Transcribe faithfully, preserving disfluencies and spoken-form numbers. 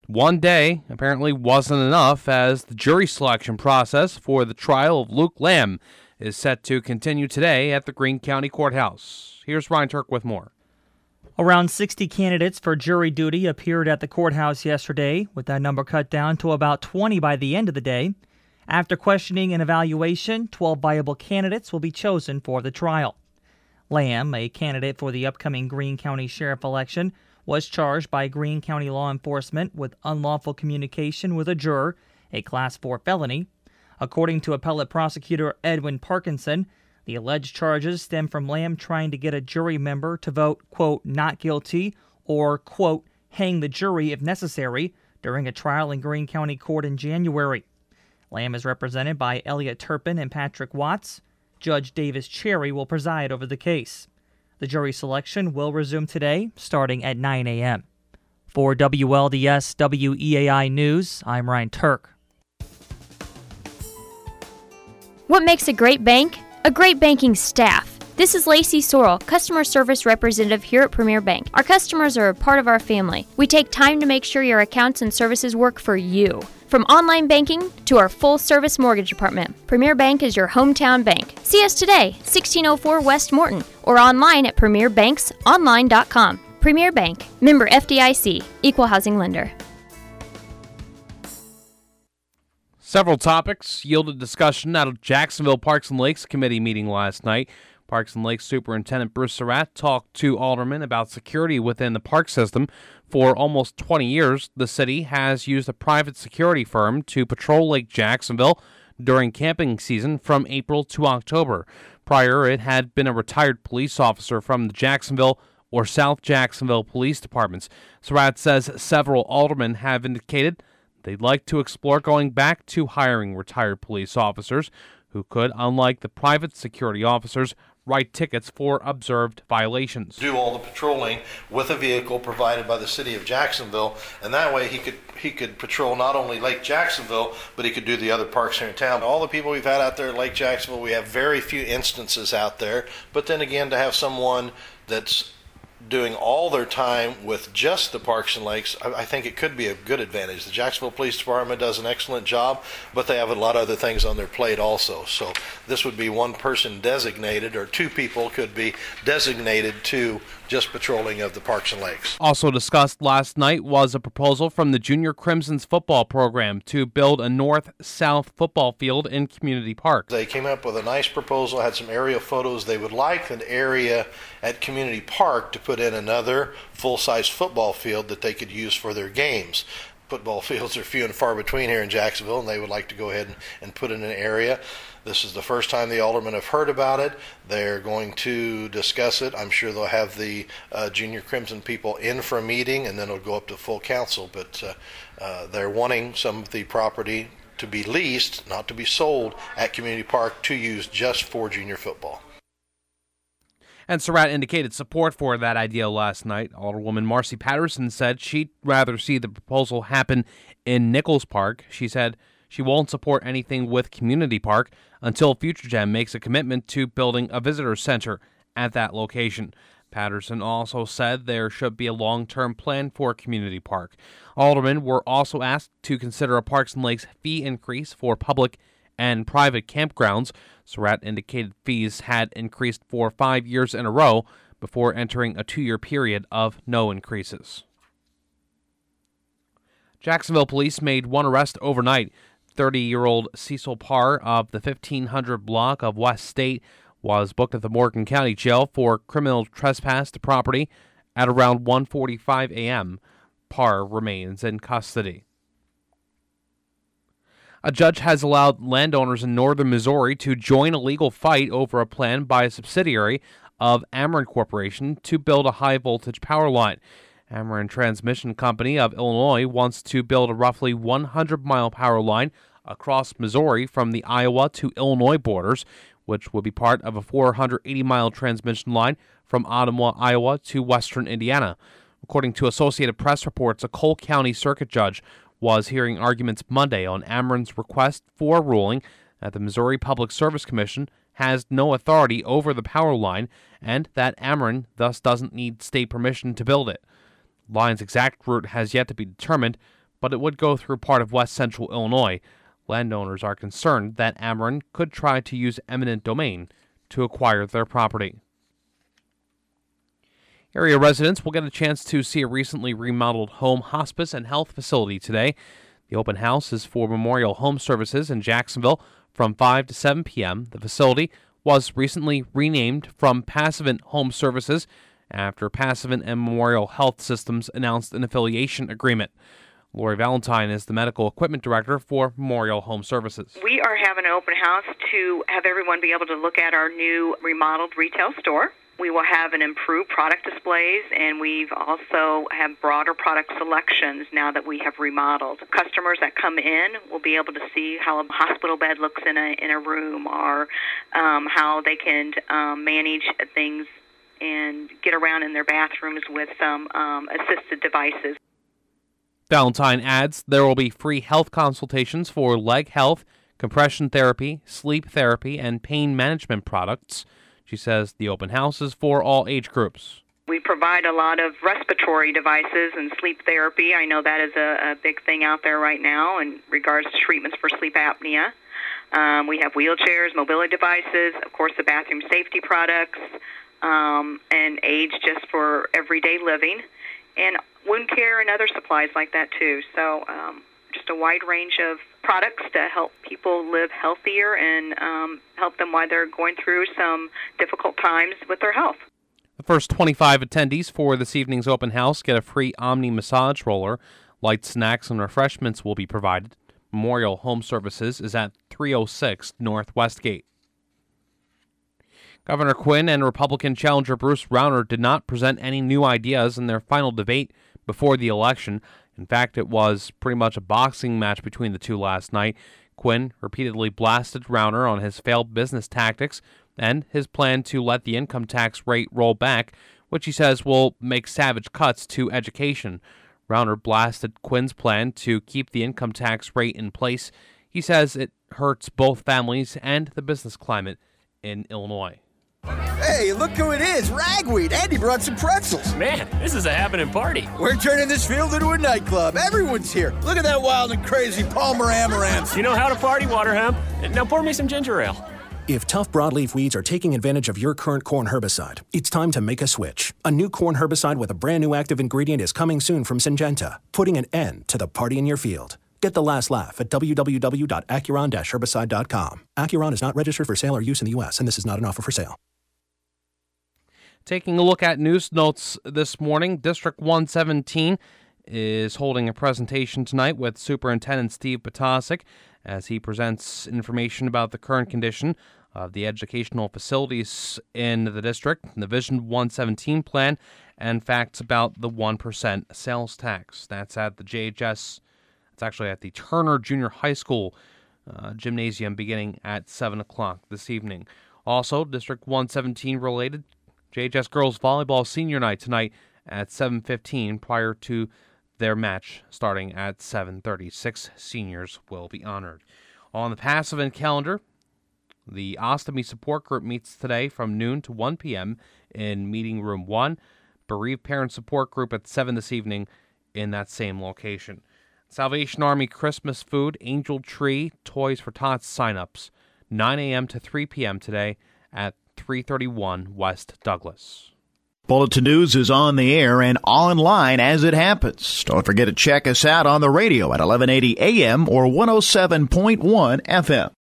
One day apparently wasn't enough, as the jury selection process for the trial of Luke Lamb is set to continue today at the Greene County Courthouse. Here's Ryan Turk with more. Around sixty candidates for jury duty appeared at the courthouse yesterday, with that number cut down to about twenty by the end of the day. After questioning and evaluation, twelve viable candidates will be chosen for the trial. Lamb, a candidate for the upcoming Greene County Sheriff election, was charged by Greene County law enforcement with unlawful communication with a juror, a Class four felony. According to appellate prosecutor Edwin Parkinson, the alleged charges stem from Lamb trying to get a jury member to vote, quote, not guilty or, quote, hang the jury if necessary during a trial in Greene County Court in January. Lamb is represented by Elliot Turpin and Patrick Watts. Judge Davis Cherry will preside over the case. The jury selection will resume today, starting at nine a.m. For W L D S W E A I News, I'm Ryan Turk. What makes a great bank? A great banking staff. This is Lacey Sorrell, customer service representative here at Premier Bank. Our customers are a part of our family. We take time to make sure your accounts and services work for you. From online banking to our full-service mortgage department, Premier Bank is your hometown bank. See us today, sixteen oh four West Morton, or online at premier banks online dot com. Premier Bank, member F D I C, equal housing lender. Several topics yielded discussion out of Jacksonville Parks and Lakes Committee meeting last night. Parks and Lakes Superintendent Bruce Surratt talked to aldermen about security within the park system. For almost twenty years, the city has used a private security firm to patrol Lake Jacksonville during camping season from April to October. Prior, it had been a retired police officer from the Jacksonville or South Jacksonville police departments. Surratt says several aldermen have indicated they'd like to explore going back to hiring retired police officers who could, unlike the private security officers, write tickets for observed violations. Do all the patrolling with a vehicle provided by the city of Jacksonville, and that way he could he could patrol not only Lake Jacksonville, but he could do the other parks here in town. All the people we've had out there at Lake Jacksonville, we have very few instances out there, but then again, to have someone that's doing all their time with just the parks and lakes, I think it could be a good advantage. The Jacksonville Police Department does an excellent job, but they have a lot of other things on their plate also. So this would be one person designated, or two people could be designated to just patrolling of the parks and lakes. Also discussed last night was a proposal from the Junior Crimson's football program to build a north-south football field in Community Park. They came up with a nice proposal, had some area photos. They would like an area at Community Park to put in another full-size football field that they could use for their games. Football fields are few and far between here in Jacksonville, and they would like to go ahead and, and put in an area. This is the first time the aldermen have heard about it. They're going to discuss it. I'm sure they'll have the uh, Junior Crimson people in for a meeting, and then it'll go up to full council. But uh, uh, they're wanting some of the property to be leased, not to be sold, at Community Park to use just for junior football. And Surratt indicated support for that idea last night. Alderwoman Marcy Patterson said she'd rather see the proposal happen in Nichols Park. She said she won't support anything with Community Park until FutureGen makes a commitment to building a visitor center at that location. Patterson also said there should be a long-term plan for Community Park. Aldermen were also asked to consider a Parks and Lakes fee increase for public and private campgrounds. Surratt indicated fees had increased for five years in a row before entering a two-year period of no increases. Jacksonville police made one arrest overnight. thirty-year-old Cecil Parr of the fifteen hundred block of West State was booked at the Morgan County Jail for criminal trespass to property at around one forty-five a.m. Parr remains in custody. A judge has allowed landowners in northern Missouri to join a legal fight over a plan by a subsidiary of Ameren Corporation to build a high-voltage power line. Ameren Transmission Company of Illinois wants to build a roughly one hundred mile power line across Missouri from the Iowa to Illinois borders, which would be part of a four hundred eighty mile transmission line from Ottumwa, Iowa to western Indiana. According to Associated Press reports, a Cole County Circuit Judge was hearing arguments Monday on Ameren's request for a ruling that the Missouri Public Service Commission has no authority over the power line and that Ameren thus doesn't need state permission to build it. The line's exact route has yet to be determined, but it would go through part of west central Illinois. Landowners are concerned that Ameren could try to use eminent domain to acquire their property. Area residents will get a chance to see a recently remodeled home, hospice, and health facility today. The open house is for Memorial Home Services in Jacksonville from five to seven p.m. The facility was recently renamed from Passivant Home Services after Passivant and Memorial Health Systems announced an affiliation agreement. Lori Valentine is the medical equipment director for Memorial Home Services. We are having an open house to have everyone be able to look at our new remodeled retail store. We will have an improved product displays, and we've also have broader product selections now that we have remodeled. Customers that come in will be able to see how a hospital bed looks in a in a room, or um, how they can um, manage things and get around in their bathrooms with some um, assisted devices. Valentine adds there will be free health consultations for leg health, compression therapy, sleep therapy, and pain management products. She says the open house is for all age groups. We provide a lot of respiratory devices and sleep therapy. I know that is a, a big thing out there right now in regards to treatments for sleep apnea. Um, we have wheelchairs, mobility devices, of course the bathroom safety products, um, and aids just for everyday living, and wound care and other supplies like that too. So um, just a wide range of products to help people live healthier and um, help them while they're going through some difficult times with their health. The first twenty-five attendees for this evening's open house get a free Omni massage roller. Light snacks and refreshments will be provided. Memorial Home Services is at three oh six North Westgate. Governor Quinn and Republican challenger Bruce Rauner did not present any new ideas in their final debate before the election. In fact, it was pretty much a boxing match between the two last night. Quinn repeatedly blasted Rauner on his failed business tactics and his plan to let the income tax rate roll back, which he says will make savage cuts to education. Rauner blasted Quinn's plan to keep the income tax rate in place. He says it hurts both families and the business climate in Illinois. Hey, look who it is, Ragweed. Andy brought some pretzels. Man, this is a happening party. We're turning this field into a nightclub. Everyone's here. Look at that wild and crazy Palmer Amaranth. You know how to party, Waterhemp. Now pour me some ginger ale. If tough broadleaf weeds are taking advantage of your current corn herbicide, it's time to make a switch. A new corn herbicide with a brand new active ingredient is coming soon from Syngenta, putting an end to the party in your field. Get the last laugh at w w w dot acuron dash herbicide dot com. Acuron is not registered for sale or use in the U S, and this is not an offer for sale. Taking a look at news notes this morning, District one seventeen is holding a presentation tonight with Superintendent Steve Potasic as he presents information about the current condition of the educational facilities in the district, the Vision one seventeen plan, and facts about the one percent sales tax. That's at the J H S, it's actually at the Turner Junior High School uh, gymnasium beginning at seven o'clock this evening. Also, District one seventeen related, J H S Girls Volleyball Senior Night tonight at seven fifteen prior to their match starting at seven thirty. Six seniors will be honored. On the Passivant calendar, the Ostomy Support Group meets today from noon to one p.m. in Meeting Room one. Bereaved Parent Support Group at seven this evening in that same location. Salvation Army Christmas Food, Angel Tree, Toys for Tots sign-ups, nine a.m. to three p.m. today at three thirty-one West Douglas. Bulletin News is on the air and online as it happens. Don't forget to check us out on the radio at eleven eighty a m or one oh seven point one F M.